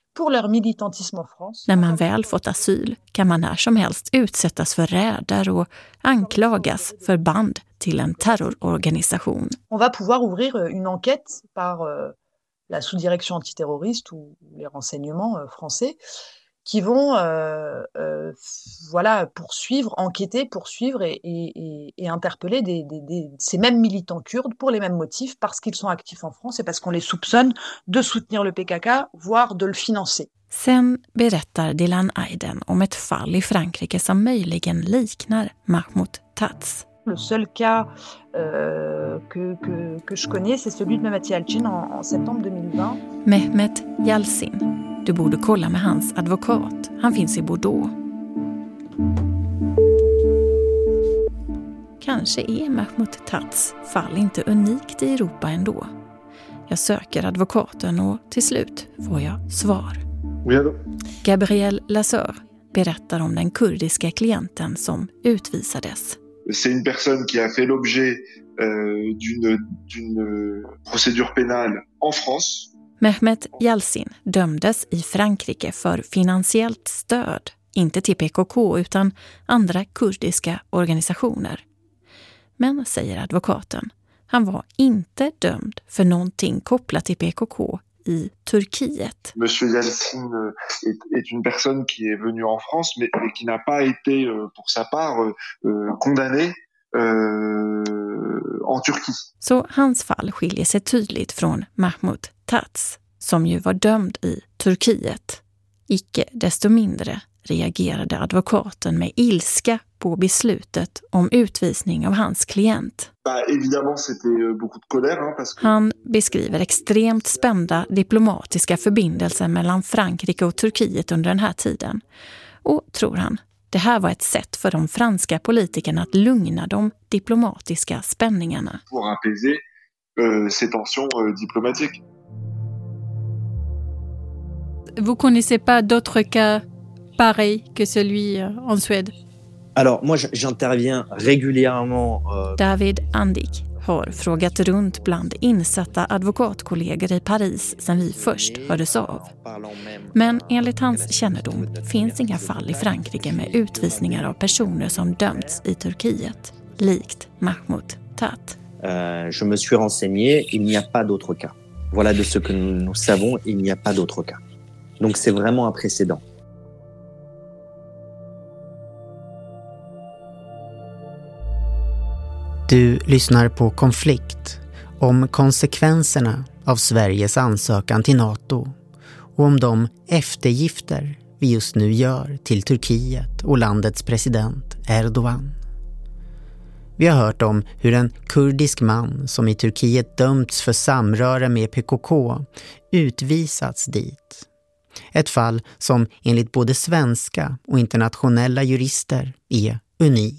När man väl fått asyl kan man när som helst utsättas för räder och anklagas för band till en terrororganisation. On va pouvoir ouvrir une enquête par la sous-direction antiterroriste ou les renseignements français qui vont euh, euh, voilà, poursuivre, enquêter, poursuivre et, et, et interpeller des, des, des, ces mêmes militants kurdes pour les mêmes motifs, parce qu'ils sont actifs en France et parce qu'on les soupçonne de soutenir le P K K, voire de le financer. Sen berättar Dylan Aiden om ett fall i Frankrike som möjligen liknar Mahmoud Tats. Le seul cas euh, que, que, que je connais, c'est celui de Mehmet Yalcin en, en septembre deux mille vingt. Mehmet Yalcin. Du borde kolla med hans advokat. Han finns i Bordeaux. Kanske är Mahmoud Tats fall inte unikt i Europa ändå. Jag söker advokaten och till slut får jag svar. Gabriel Lasseur berättar om den kurdiska klienten som utvisades. C'est une personne qui a fait l'objet euh, d'une, d'une procédure pénale en France. Mehmet Yalcin dömdes i Frankrike för finansiellt stöd, inte till P K K utan andra kurdiska organisationer. Men, säger advokaten, han var inte dömd för någonting kopplat till P K K i Turkiet. Monsieur Yalcin est, est une personne qui est venue en France mais, mais qui n'a pas été pour sa part euh, condamné euh, en Turquie. Så hans fall skiljer sig tydligt från Mahmoud Tats, som ju var dömd i Turkiet. Icke desto mindre reagerade advokaten med ilska på beslutet om utvisning av hans klient. Han beskriver extremt spända diplomatiska förbindelser mellan Frankrike och Turkiet under den här tiden. Och tror han, det här var ett sätt för de franska politikerna att lugna de diplomatiska spänningarna. Pour apaiser euh, ces tensions euh, diplomatiques. Vous connaissez pas d'autres cas pareil que celui en Suède? Alors, moi, j'interviens régulièrement. Euh... David Andik har frågat runt bland insatta advokatkollegor i Paris sedan vi först hördes av. Men enligt hans kännedom finns inga fall i Frankrike med utvisningar av personer som dömts i Turkiet, likt Mahmoud Tat. Euh, je me suis renseigné, il n'y a pas d'autres cas. Voilà de ce que nous savons, il n'y a pas d'autres cas. Donc c'est vraiment un précédent. Du lyssnar på Konflikt om konsekvenserna av Sveriges ansökan till NATO och om de eftergifter vi just nu gör till Turkiet och landets president Erdogan. Vi har hört om hur en kurdisk man som i Turkiet dömts för samröre med P K K utvisats dit. Ett fall som enligt både svenska och internationella jurister är unikt.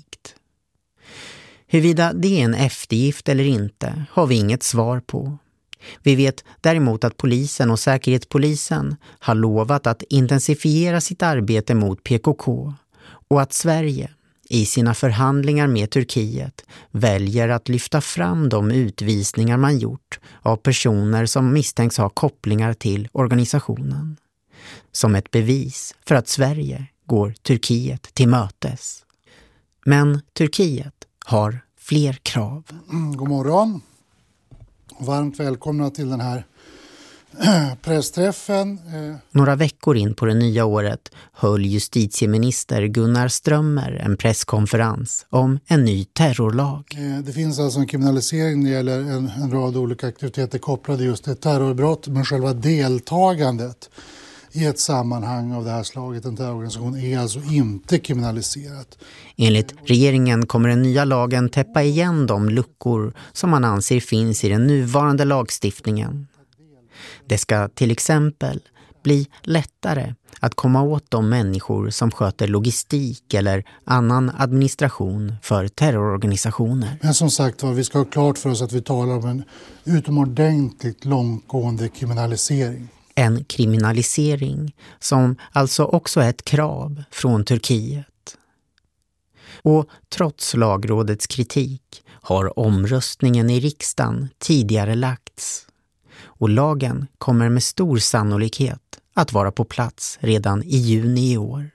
Huruvida det är en eftergift eller inte har vi inget svar på. Vi vet däremot att polisen och säkerhetspolisen har lovat att intensifiera sitt arbete mot P K K och att Sverige i sina förhandlingar med Turkiet väljer att lyfta fram de utvisningar man gjort av personer som misstänks ha kopplingar till organisationen. Som ett bevis för att Sverige går Turkiet till mötes. Men Turkiet har fler krav. Mm, god morgon. Varmt välkomna till den här pressträffen. Några veckor in på det nya året höll justitieminister Gunnar Strömmer en presskonferens om en ny terrorlag. Det finns alltså en kriminalisering när det gäller en, en rad olika aktiviteter kopplade just till terrorbrott, men själva deltagandet i ett sammanhang av det här slaget, en terrororganisation, är alltså inte kriminaliserat. Enligt regeringen kommer den nya lagen täppa igen de luckor som man anser finns i den nuvarande lagstiftningen. Det ska till exempel bli lättare att komma åt de människor som sköter logistik eller annan administration för terrororganisationer. Men som sagt, vi ska ha klart för oss att vi talar om en utomordentligt långtgående kriminalisering. En kriminalisering som alltså också är ett krav från Turkiet. Och trots lagrådets kritik har omröstningen i riksdagen tidigare lagts. Och lagen kommer med stor sannolikhet att vara på plats redan i juni i år.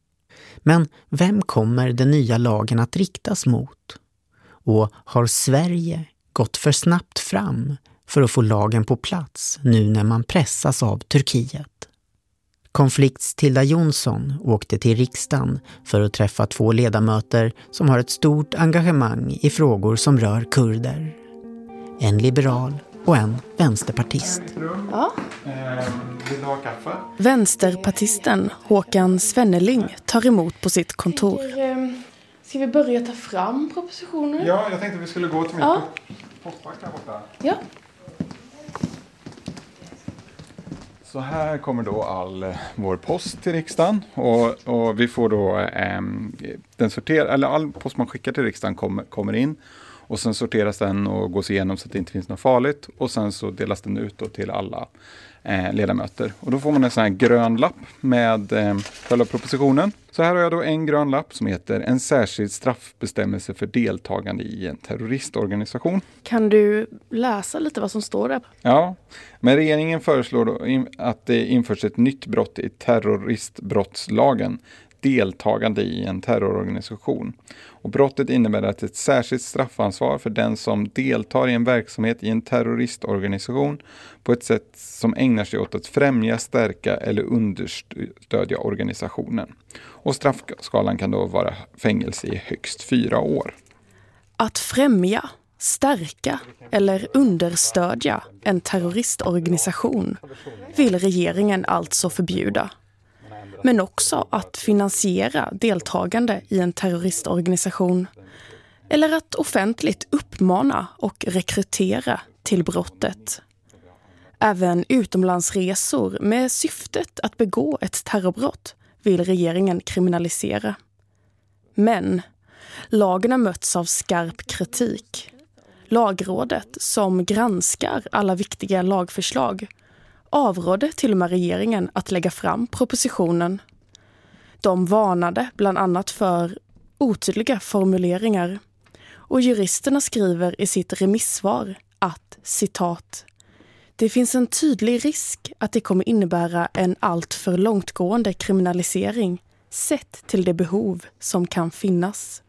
Men vem kommer den nya lagen att riktas mot? Och har Sverige gått för snabbt fram för att få lagen på plats nu när man pressas av Turkiet? Konflikts Tilda Jonsson åkte till riksdagen för att träffa två ledamöter som har ett stort engagemang i frågor som rör kurder. En liberal och en vänsterpartist. Ja. Vill du ha kaffe? Vänsterpartisten Håkan Svenneling tar emot på sitt kontor. Ska vi börja ta fram propositioner? Ja, jag tänkte vi skulle gå till mitt ja. postfack där borta. Ja. Så Så här kommer då all eh, vår post till riksdagen och, och vi får då eh, den sorterar, eller all post man skickar till riksdagen kommer, kommer in och sen sorteras den och gås igenom så att det inte finns något farligt och sen så delas den ut då till alla eh, ledamöter. Och då får man en sån här grön lapp med eh, själva propositionen. Så här har jag då en grön lapp som heter en särskild straffbestämmelse för deltagande i en terroristorganisation. Kan du läsa lite vad som står där? Ja, men regeringen föreslår då in, att det införs ett nytt brott i terroristbrottslagen, deltagande i en terrororganisation. Och brottet innebär att ett särskilt straffansvar för den som deltar i en verksamhet i en terroristorganisation på ett sätt som ägnar sig åt att främja, stärka eller understödja organisationen. Och straffskalan kan då vara fängelse i högst fyra år. Att främja, stärka eller understödja en terroristorganisation vill regeringen alltså förbjuda. Men också att finansiera deltagande i en terroristorganisation eller att offentligt uppmana och rekrytera till brottet. Även utomlandsresor med syftet att begå ett terrorbrott vill regeringen kriminalisera. Men lagen har mötts av skarp kritik. Lagrådet, som granskar alla viktiga lagförslag, avrådde till och med regeringen att lägga fram propositionen. De varnade bland annat för otydliga formuleringar och juristerna skriver i sitt remissvar att, citat, det finns en tydlig risk att det kommer innebära en alltför långtgående kriminalisering sett till det behov som kan finnas.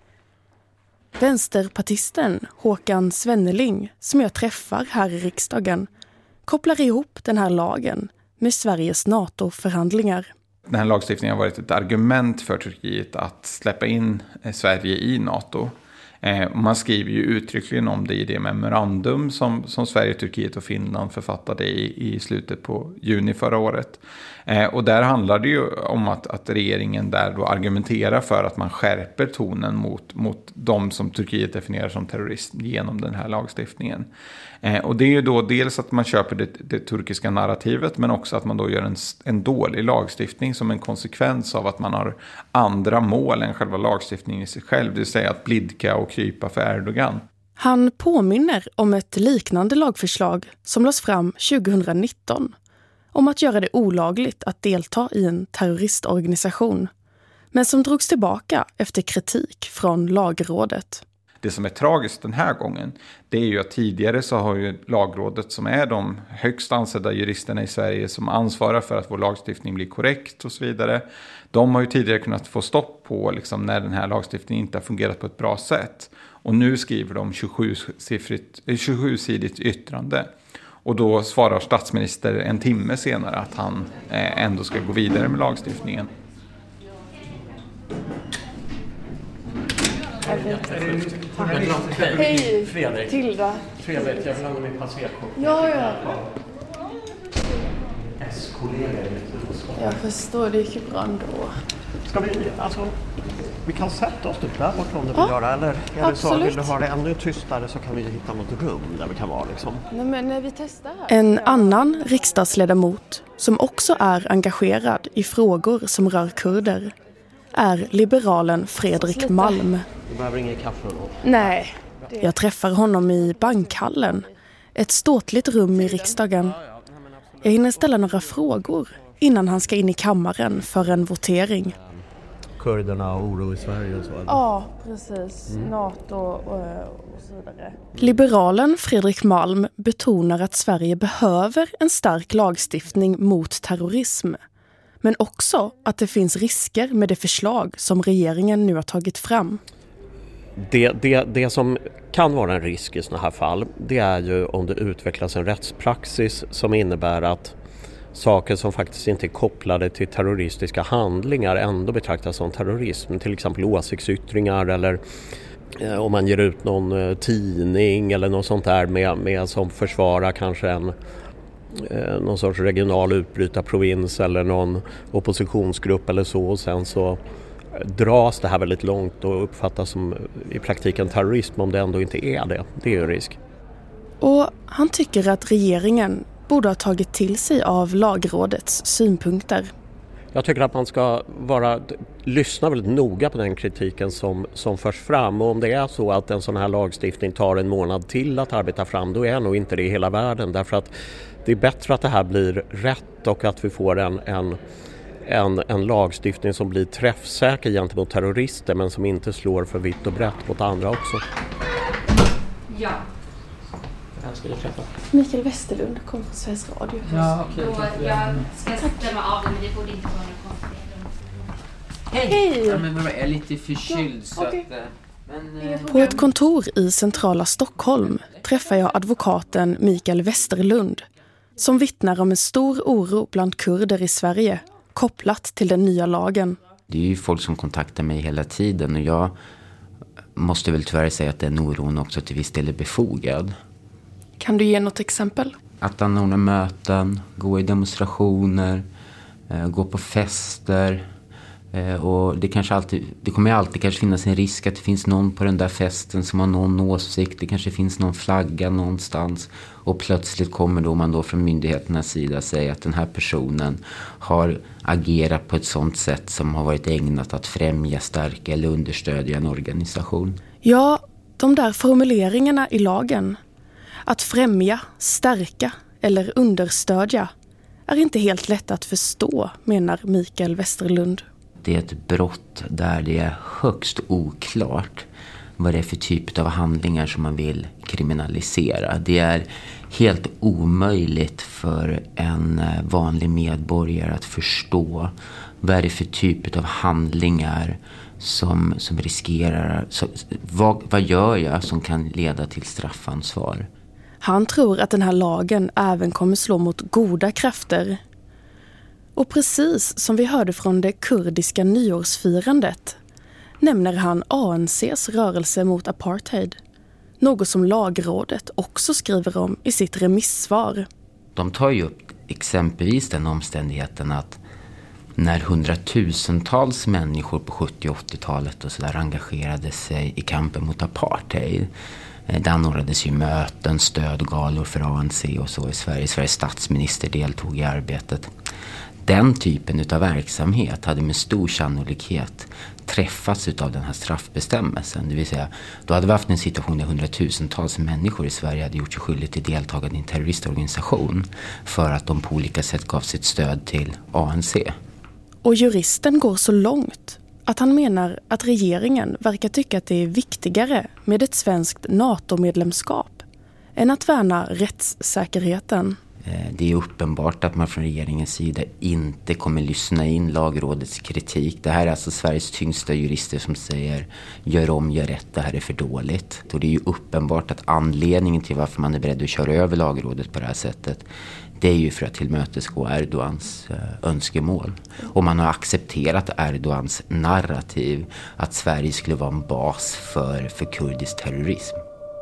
Vänsterpartisten Håkan Svenneling, som jag träffar här i riksdagen, kopplar ihop den här lagen med Sveriges NATO-förhandlingar. Den här lagstiftningen har varit ett argument för Turkiet att släppa in Sverige i NATO. Eh, man skriver ju uttryckligen om det i det memorandum som, som Sverige, Turkiet och Finland författade i, i slutet på juni förra året. Eh, och där handlar det ju om att, att regeringen där då argumenterar för att man skärper tonen mot, mot de som Turkiet definierar som terrorist genom den här lagstiftningen. Eh, och det är ju då dels att man köper det, det turkiska narrativet men också att man då gör en, en dålig lagstiftning som en konsekvens av att man har andra mål än själva lagstiftningen i sig själv. Det vill säga att blidka och krypa för Erdogan. Han påminner om ett liknande lagförslag som lades fram tjugonitton om att göra det olagligt att delta i en terroristorganisation, men som drogs tillbaka efter kritik från Lagrådet. Det som är tragiskt den här gången, det är ju att tidigare så har ju Lagrådet, som är de högst ansedda juristerna i Sverige som ansvarar för att vår lagstiftning blir korrekt och så vidare. De har ju tidigare kunnat få stopp på liksom, när den här lagstiftningen inte har fungerat på ett bra sätt. Och nu skriver de tjugosju-sidigt yttrande. Och då svarar statsminister en timme senare att han eh, ändå ska gå vidare med lagstiftningen. Hej, Fredrik. Tilda. Trevligt, jag vill ha min passerkort. Ja, ja. S-kollegor. Jag förstår, det gick ju bra ändå. Ska vi, alltså, vi kan sätta oss typ där bort om du vill Ja, göra, eller? Är det så, absolut. vill du ha det ännu tystare så kan vi hitta något rum där vi kan vara liksom. Nej, men när vi testar här. En annan riksdagsledamot som också är engagerad i frågor som rör kurder är liberalen Fredrik Malm. Du behöver ingen kaffe då? Nej. Jag träffar honom i bankhallen, ett ståtligt rum i riksdagen. Jag hinner ställa några frågor innan han ska in i kammaren för en votering. Kurderna och oro i Sverige och så? Eller? Ja, precis. Mm. NATO och, och så vidare. Liberalen Fredrik Malm betonar att Sverige behöver en stark lagstiftning mot terrorism. Men också att det finns risker med det förslag som regeringen nu har tagit fram. Det, det, det som kan vara en risk i sådana här fall, det är ju om det utvecklas en rättspraxis som innebär att saker som faktiskt inte är kopplade till terroristiska handlingar ändå betraktas som terrorism. Till exempel åsiktsyttringar eller eh, om man ger ut någon eh, tidning eller något sånt där med, med som försvarar kanske en eh, någon sorts regional utbrytarprovins eller någon oppositionsgrupp eller så, och sen så dras det här väldigt långt och uppfattas som i praktiken terrorism om det ändå inte är det. Det är ju en risk. Och han tycker att regeringen borde ha tagit till sig av lagrådets synpunkter. Jag tycker att man ska vara, lyssna väldigt noga på den kritiken som, som förs fram. Och om det är så att en sån här lagstiftning tar en månad till att arbeta fram, då är nog inte det i hela världen. Därför att det är bättre att det här blir rätt och att vi får en, en, en, en lagstiftning som blir träffsäker gentemot terrorister men som inte slår för vitt och brett mot andra också. Ja. Jag skulle träffa. Mikael Westerlund kommer från Sveriges Radio. Ja, okej. Okay. Jag ska stämma av det, men det borde inte vara något konstigt. Hej! Hej! Ja, men jag är lite förkyld så okay. att... Men, eh, På ett kontor i centrala Stockholm träffar jag advokaten Mikael Westerlund som vittnar om en stor oro bland kurder i Sverige kopplat till den nya lagen. Det är ju folk som kontaktar mig hela tiden och jag måste väl tyvärr säga att den oron också till viss del är befogad. Kan du ge något exempel? Att anordna möten, gå i demonstrationer, eh, gå på fester. Eh, och det, kanske alltid, det kommer alltid kanske finnas en risk att det finns någon på den där festen som har någon åsikt. Det kanske finns någon flagga någonstans. Och plötsligt kommer då man då från myndigheternas sida säga att den här personen har agerat på ett sådant sätt som har varit ägnat att främja, stärka eller understödja en organisation. Ja, de där formuleringarna i lagen. Att främja, stärka eller understödja är inte helt lätt att förstå, menar Mikael Westerlund. Det är ett brott där det är högst oklart vad det är för typ av handlingar som man vill kriminalisera. Det är helt omöjligt för en vanlig medborgare att förstå vad är det för typ av handlingar som, som riskerar... Så, vad, vad gör jag som kan leda till straffansvar? Han tror att den här lagen även kommer slå mot goda krafter. Och precis som vi hörde från det kurdiska nyårsfirandet nämner han A N C:s rörelse mot apartheid. Något som lagrådet också skriver om i sitt remissvar. De tar ju upp exempelvis den omständigheten att när hundratusentals människor på sjuttio- och åttiotalet och så där engagerade sig i kampen mot apartheid. Det anordnades ju möten, stödgalor för A N C och så i Sverige. Sveriges statsminister deltog i arbetet. Den typen av verksamhet hade med stor sannolikhet träffats av den här straffbestämmelsen. Det vill säga, då hade vi haft en situation där hundratusentals människor i Sverige hade gjort sig skyldigt till deltagande i en terroristorganisation för att de på olika sätt gav sitt stöd till A N C. Och juristen går så långt att han menar att regeringen verkar tycka att det är viktigare med ett svenskt NATO-medlemskap än att värna rättssäkerheten. Det är uppenbart att man från regeringens sida inte kommer lyssna in lagrådets kritik. Det här är alltså Sveriges tyngsta jurister som säger gör om, gör rätt, det här är för dåligt. Och det är ju uppenbart att anledningen till varför man är beredd att köra över lagrådet på det här sättet, det är ju för att tillmötesgå Erdogans önskemål. Och man har accepterat Erdogans narrativ att Sverige skulle vara en bas för, för kurdisk terrorism.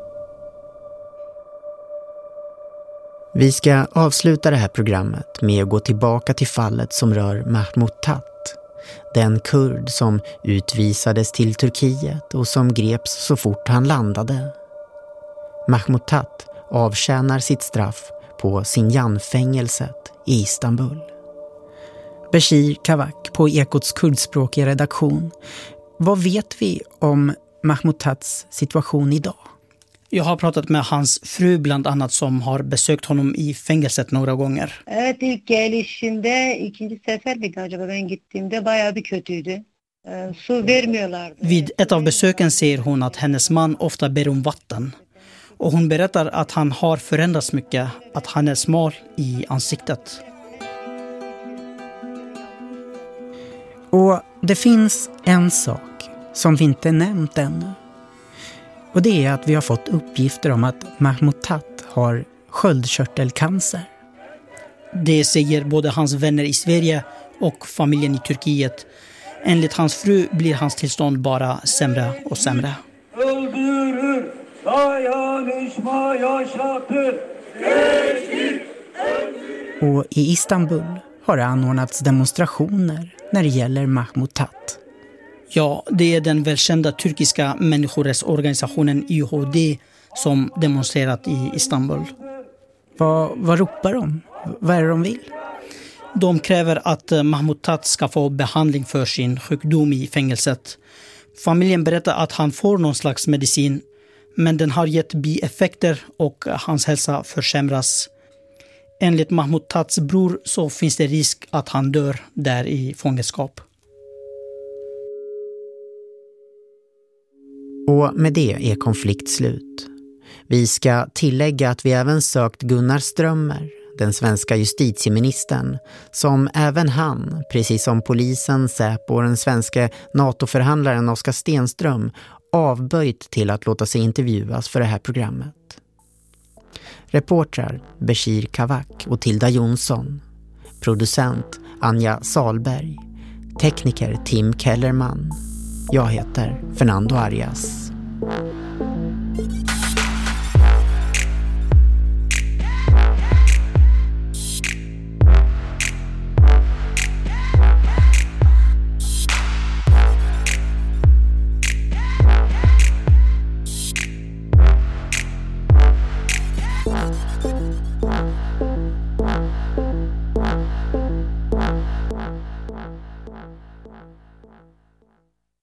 Vi ska avsluta det här programmet med att gå tillbaka till fallet som rör Mahmoud Tat. Den kurd som utvisades till Turkiet och som greps så fort han landade. Mahmoud Tat avtjänar sitt straff på Sinjan-fängelset i Istanbul. Bashir Kavak på Ekots kurdspråkiga redaktion. Vad vet vi om Mahmoud Tats situation idag? Jag har pratat med hans fru bland annat som har besökt honom i fängelset några gånger. Evet, ilk gelişinde ikinci sefer miydi acaba ben gittiğimde bayağı bir kötüydü. Su vermiyorlardı. Vid ett av besöken säger hon att hennes man ofta ber om vatten. Och hon berättar att han har förändrats mycket, att han är smal i ansiktet. Och det finns en sak som vi inte nämnt ännu. Och det är att vi har fått uppgifter om att Mahmoud Tat har sköldkörtelcancer. Det säger både hans vänner i Sverige och familjen i Turkiet. Enligt hans fru blir hans tillstånd bara sämre och sämre. Och i Istanbul har det anordnats demonstrationer när det gäller Mahmoud Tat. Ja, det är den välkända turkiska människorättsorganisationen Y H D som demonstrerat i Istanbul. Vad, vad ropar de? Vad är det de vill? De kräver att Mahmoud Tat ska få behandling för sin sjukdom i fängelset. Familjen berättar att han får någon slags medicin, men den har gett bieffekter och hans hälsa försämras. Enligt Mahmoud Tats bror så finns det risk att han dör där i fångenskap. Och med det är konflikt slut. Vi ska tillägga att vi även sökt Gunnar Strömmer, den svenska justitieministern, som även han, precis som polisen, Säpo och den svenska NATO-förhandlaren Oskar Stenström, avböjt till att låta sig intervjuas för det här programmet. Reportrar Bashir Kavak och Tilda Jonsson. Producent Anja Salberg. Tekniker Tim Kellerman. Jag heter Fernando Arias.